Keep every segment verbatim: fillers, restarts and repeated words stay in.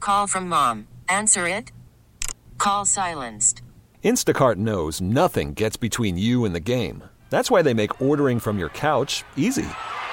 call from mom. Answer it. Call silenced. Instacart knows nothing gets between you and the game. That's why they make ordering from your couch easy.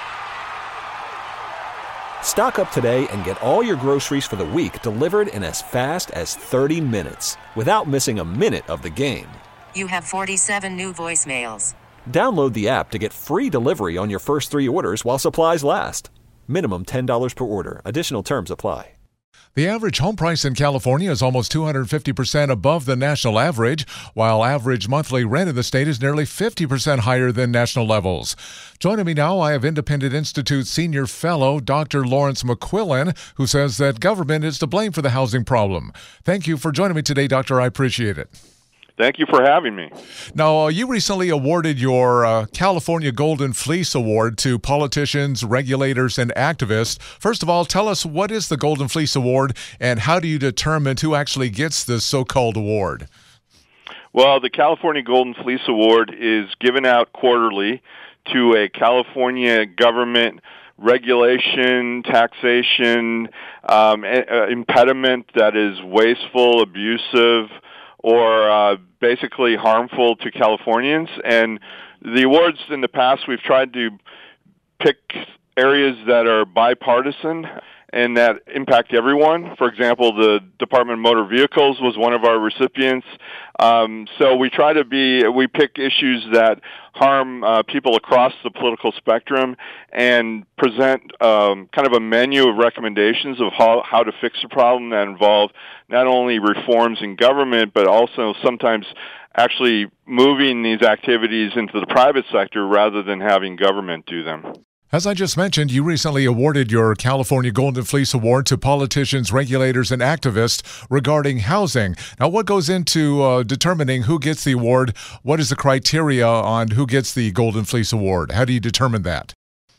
Stock up today and get all your groceries for the week delivered in as fast as thirty minutes without missing a minute of the game. You have forty-seven new voicemails. Download the app to get free delivery on your first three orders while supplies last. Minimum ten dollars per order. Additional terms apply. The average home price in California is almost two hundred fifty percent above the national average, while average monthly rent in the state is nearly fifty percent higher than national levels. Joining me now, I have Independent Institute Senior Fellow Doctor Lawrence McQuillan, who says that government is to blame for the housing problem. Thank you for joining me today, Doctor. I appreciate it. Thank you for having me. Now, uh, you recently awarded your uh, California Golden Fleece Award to politicians, regulators, and activists. First of all, tell us, what is the Golden Fleece Award, and how do you determine who actually gets this so-called award? Well, the California Golden Fleece Award is given out quarterly to a California government regulation, taxation, um, uh, impediment that is wasteful, abusive, or uh, basically harmful to Californians. And the awards in the past, we've tried to pick areas that are bipartisan and that impact everyone. For example, the Department of Motor Vehicles was one of our recipients. Um, so we try to be, we pick issues that harm uh, people across the political spectrum and present um, kind of a menu of recommendations of how, how to fix the problem that involve not only reforms in government, but also sometimes actually moving these activities into the private sector rather than having government do them. As I just mentioned, you recently awarded your California Golden Fleece Award to politicians, regulators, and activists regarding housing. Now, what goes into uh, determining who gets the award? What is the criteria on who gets the Golden Fleece Award? How do you determine that?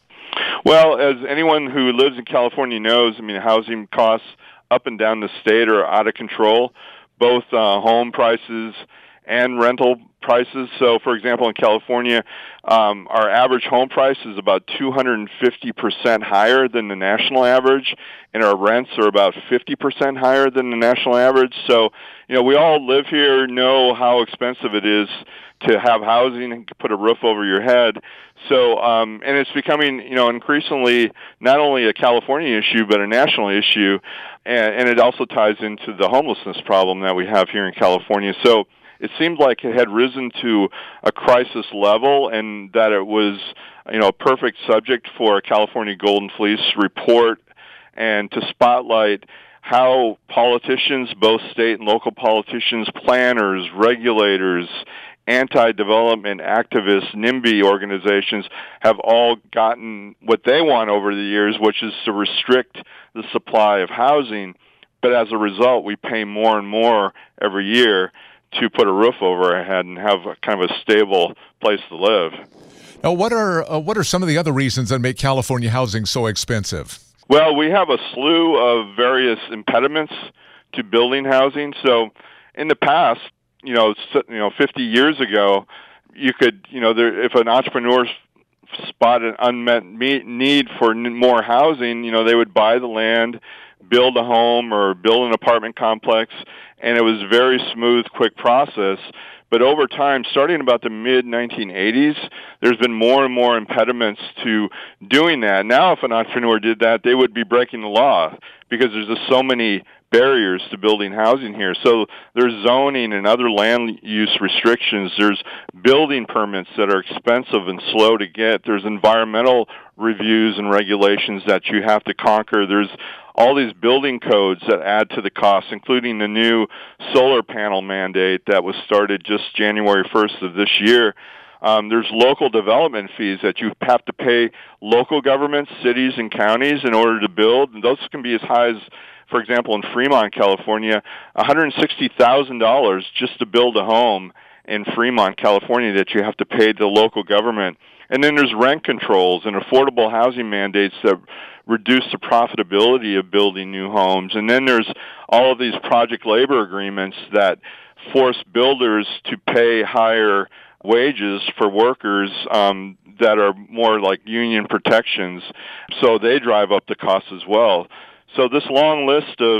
Well, as anyone who lives in California knows, I mean, housing costs up and down the state are out of control, both uh, home prices and rental prices. So, for example, in California, um, our average home price is about two hundred fifty percent higher than the national average, and our rents are about fifty percent higher than the national average. So, you know, we all live here, know how expensive it is to have housing and put a roof over your head. So, um, and it's becoming, you know, increasingly not only a California issue, but a national issue, and, and it also ties into the homelessness problem that we have here in California. So, it seemed like it had risen to a crisis level and that it was, you know, a perfect subject for a California Golden Fleece report and to spotlight how politicians, both state and local politicians, planners, regulators, anti-development activists, NIMBY organizations have all gotten what they want over the years, which is to restrict the supply of housing. But as a result, we pay more and more every year to put a roof over our head and have a, kind of a stable place to live. Now, what are uh, what are some of the other reasons that make California housing so expensive? Well, we have a slew of various impediments to building housing. So, in the past, you know, you know, fifty years ago, you could, you know, there, if an entrepreneur spot an unmet need for more housing, you know, they would buy the land, build a home or build an apartment complex, and it was a very smooth, quick process. But over time, starting about the mid nineteen eighties, there's been more and more impediments to doing that. Now, if an entrepreneur did that, they would be breaking the law because there's just so many barriers to building housing here. So there's zoning and other land use restrictions. There's building permits that are expensive and slow to get. There's environmental reviews and regulations that you have to conquer. There's all these building codes that add to the cost, including the new solar panel mandate that was started just January first of this year. Um, there's local development fees that you have to pay local governments, cities, and counties in order to build. And those can be as high as, for example, in Fremont, California, one hundred sixty thousand dollars just to build a home in Fremont, California, that you have to pay the local government. And then there's rent controls and affordable housing mandates that reduce the profitability of building new homes. And then there's all of these project labor agreements that force builders to pay higher wages for workers um, that are more like union protections. So they drive up the costs as well. So this long list of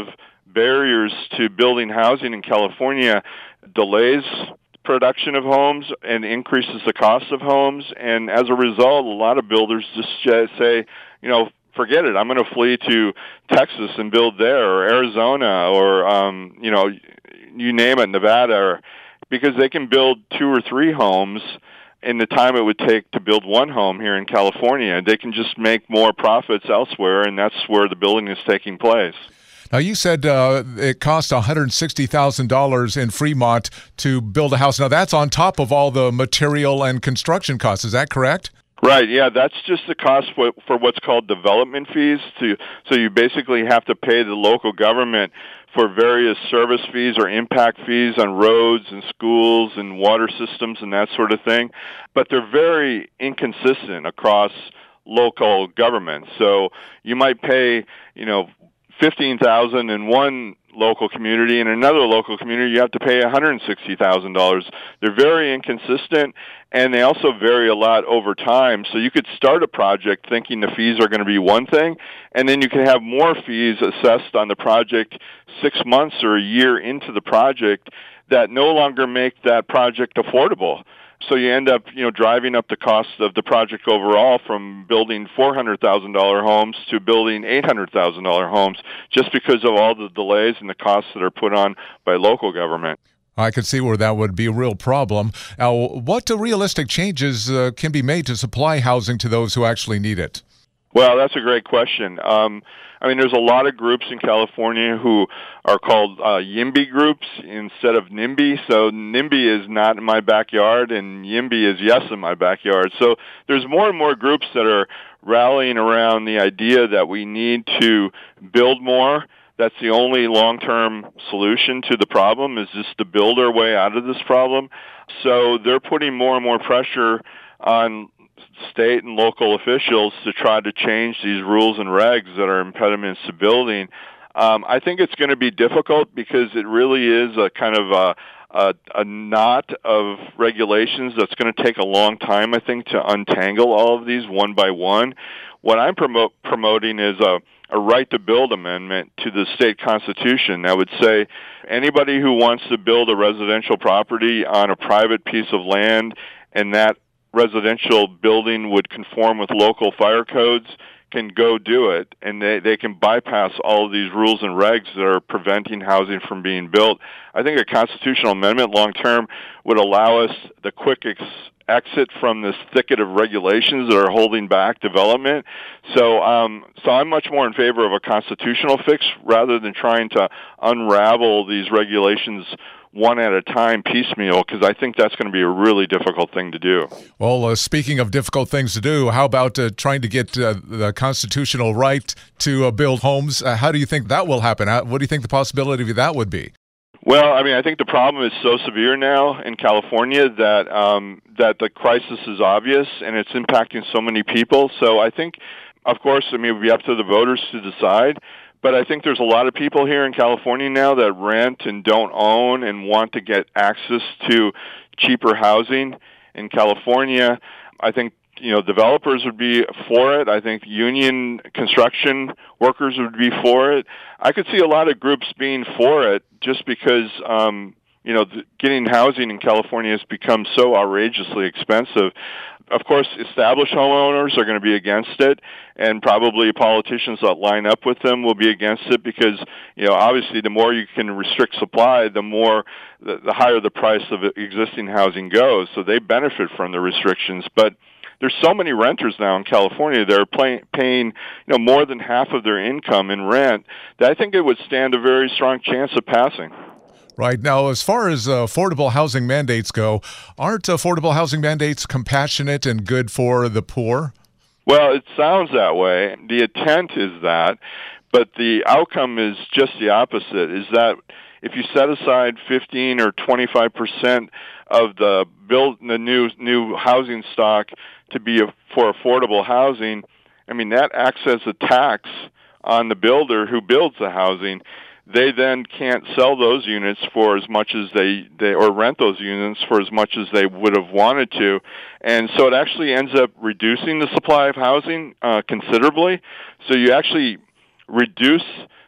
barriers to building housing in California delays production of homes and increases the cost of homes. And as a result, a lot of builders just say, you know, forget it, I'm going to flee to Texas and build there, or Arizona, or, um, you know, you name it, Nevada, or, because they can build two or three homes in the time it would take to build one home here in California. They can just make more profits elsewhere, and that's where the building is taking place. Now, you said uh, it cost one hundred sixty thousand dollars in Fremont to build a house. Now, that's on top of all the material and construction costs. Is that correct? Right, yeah, that's just the cost for, for what's called development fees. To, so you basically have to pay the local government for various service fees or impact fees on roads and schools and water systems and that sort of thing. But they're very inconsistent across local governments. So you might pay, you know, fifteen thousand dollars in one local community, and in another local community you have to pay one hundred sixty thousand dollars. They're very inconsistent, and they also vary a lot over time. So you could start a project thinking the fees are going to be one thing, and then you can have more fees assessed on the project six months or a year into the project that no longer make that project affordable. So you end up, you know, driving up the cost of the project overall from building four hundred thousand dollars homes to building eight hundred thousand dollars homes, just because of all the delays and the costs that are put on by local government. I could see where that would be a real problem. Now, what realistic changes uh, can be made to supply housing to those who actually need it? Well, that's a great question. Um, I mean, there's a lot of groups in California who are called uh, YIMBY groups instead of NIMBY. So NIMBY is not in my backyard, and YIMBY is yes in my backyard. So there's more and more groups that are rallying around the idea that we need to build more. That's the only long-term solution to the problem, is just to build our way out of this problem. So they're putting more and more pressure on state and local officials to try to change these rules and regs that are impediments to building. Um, I think it's going to be difficult because it really is a kind of a, a, a knot of regulations that's going to take a long time, I think, to untangle all of these one by one. What I'm promote, promoting is a a right to build amendment to the state constitution that would say anybody who wants to build a residential property on a private piece of land and that residential building would conform with local fire codes can go do it, and they, they can bypass all of these rules and regs that are preventing housing from being built. I think a constitutional amendment long-term would allow us the quick ex- exit from this thicket of regulations that are holding back development. So, um, so I'm much more in favor of a constitutional fix rather than trying to unravel these regulations one at a time, piecemeal, because I think that's going to be a really difficult thing to do. Well, uh, speaking of difficult things to do, how about uh, trying to get uh, the constitutional right to uh, build homes? Uh, how do you think that will happen? How, what do you think the possibility of that would be? Well, I mean, I think the problem is so severe now in California that um, that the crisis is obvious, and it's impacting so many people. So I think, of course, I mean, it would be up to the voters to decide. But I think there's a lot of people here in California now that rent and don't own and want to get access to cheaper housing in California. I think, you know, developers would be for it. I think union construction workers would be for it. I could see a lot of groups being for it just because, um, you know, th- getting housing in California has become so outrageously expensive. Of course, established homeowners are going to be against it, and probably politicians that line up with them will be against it because, you know, obviously the more you can restrict supply, the more, the, the higher the price of existing housing goes. So they benefit from the restrictions. But there's so many renters now in California that are pay, paying, you know, more than half of their income in rent that I think it would stand a very strong chance of passing. Right. Now, as far as uh, affordable housing mandates go, aren't affordable housing mandates compassionate and good for the poor? Well, it sounds that way. The intent is that, but the outcome is just the opposite, is that if you set aside fifteen or twenty-five percent of the build the new new housing stock to be a, for affordable housing, I mean, that acts as a tax on the builder who builds the housing. They then can't sell those units for as much as they, they or rent those units for as much as they would have wanted to. And so it actually ends up reducing the supply of housing uh, considerably. So you actually reduce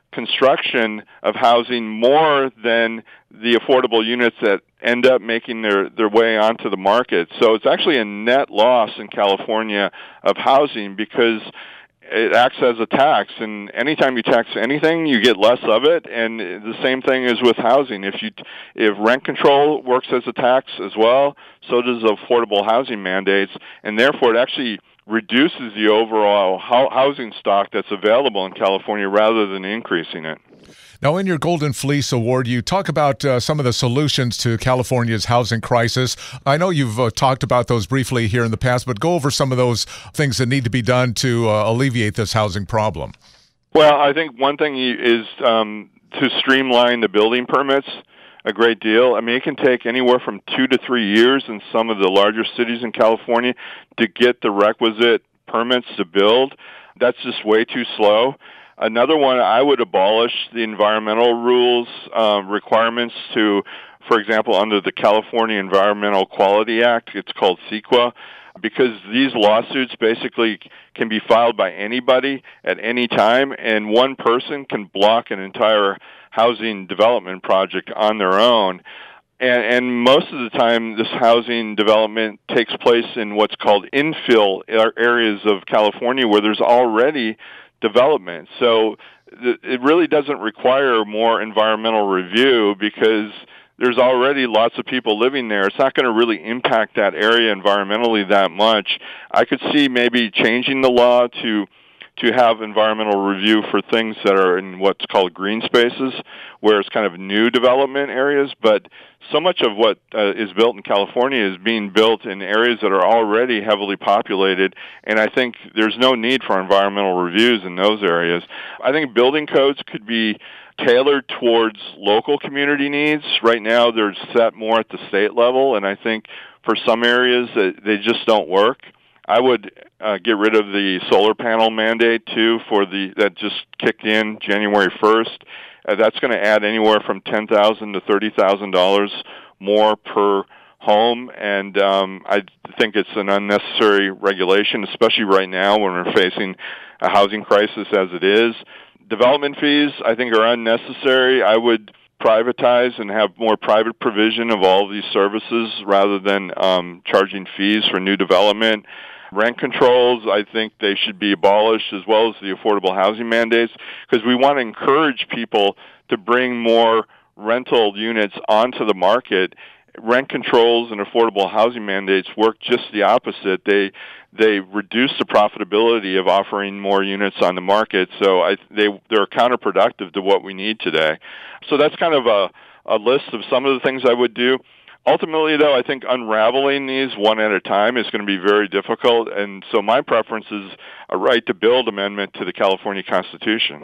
construction of housing more than the affordable units that end up making their, their way onto the market. So it's actually a net loss in California of housing because it acts as a tax, and anytime you tax anything, you get less of it. And the same thing is with housing. If you, if rent control works as a tax as well, so does affordable housing mandates, and therefore it actually reduces the overall housing stock that's available in California rather than increasing it. Now, in your Golden Fleece Award, you talk about uh, some of the solutions to California's housing crisis. I know you've uh, talked about those briefly here in the past, but go over some of those things that need to be done to uh, alleviate this housing problem. Well, I think one thing is um, to streamline the building permits a great deal. I mean, it can take anywhere from two to three years in some of the larger cities in California to get the requisite permits to build. That's just way too slow. Another one, I would abolish the environmental rules, uh, requirements to, for example, under the California Environmental Quality Act, it's called CEQA, because these lawsuits basically can be filed by anybody at any time, and one person can block an entire housing development project on their own. And, and most of the time, this housing development takes place in what's called infill areas of California where there's already development. So th- it really doesn't require more environmental review because there's already lots of people living there. It's not going to really impact that area environmentally that much. I could see maybe changing the law to to have environmental review for things that are in what's called green spaces, where it's kind of new development areas. But so much of what uh, is built in California is being built in areas that are already heavily populated, and I think there's no need for environmental reviews in those areas. I think building codes could be tailored towards local community needs. Right now, they're set more at the state level, and I think for some areas they just don't work. I would uh, get rid of the solar panel mandate too for the that just kicked in January first. Uh, that's going to add anywhere from ten thousand to thirty thousand dollars more per home, and um, I think it's an unnecessary regulation, especially right now when we're facing a housing crisis as it is. Development fees, I think, are unnecessary. I would privatize and have more private provision of all of these services rather than um, charging fees for new development. Rent controls, I think they should be abolished, as well as the affordable housing mandates, because we want to encourage people to bring more rental units onto the market. Rent controls and affordable housing mandates work just the opposite. They they reduce the profitability of offering more units on the market, so I, they they're counterproductive to what we need today. So that's kind of a, a list of some of the things I would do. Ultimately, though, I think unraveling these one at a time is going to be very difficult, and so my preference is a right to build amendment to the California Constitution.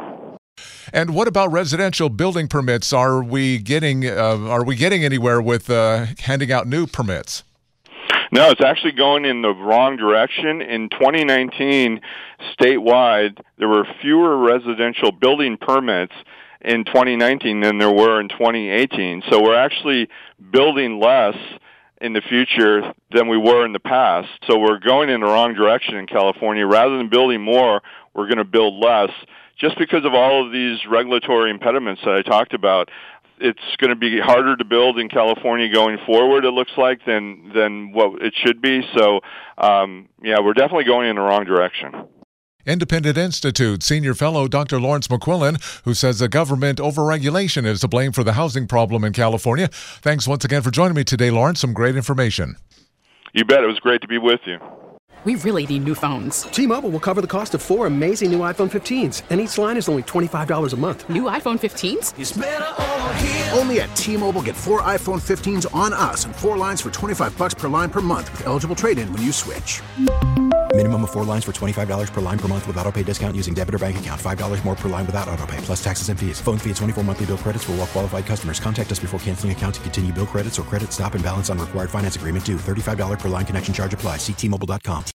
And what about residential building permits? Are we getting uh, are we getting anywhere with uh, handing out new permits? No, it's actually going in the wrong direction. In twenty nineteen, statewide, there were fewer residential building permits in twenty nineteen than there were in twenty eighteen. So we're actually building less in the future than we were in the past. So we're going in the wrong direction in California. Rather than building more, we're going to build less. Just because of all of these regulatory impediments that I talked about, it's going to be harder to build in California going forward, it looks like, than than what it should be. So, um, yeah, we're definitely going in the wrong direction. Independent Institute Senior Fellow Doctor Lawrence McQuillan, who says the government overregulation is to blame for the housing problem in California. Thanks once again for joining me today, Lawrence. Some great information. You bet. It was great to be with you. We really need new phones. T-Mobile will cover the cost of four amazing new iPhone fifteens, and each line is only twenty-five dollars a month. New iPhone fifteens? It's better over here. Only at T-Mobile, get four iPhone fifteens on us and four lines for twenty-five dollars per line per month with eligible trade-in when you switch. Minimum of four lines for twenty-five dollars per line per month with autopay discount using debit or bank account. five dollars more per line without autopay, plus taxes and fees. Phone fee at twenty-four monthly bill credits for well-qualified customers. Contact us before canceling account to continue bill credits or credit stop and balance on required finance agreement due. thirty-five dollars per line connection charge applies. See T Mobile dot com.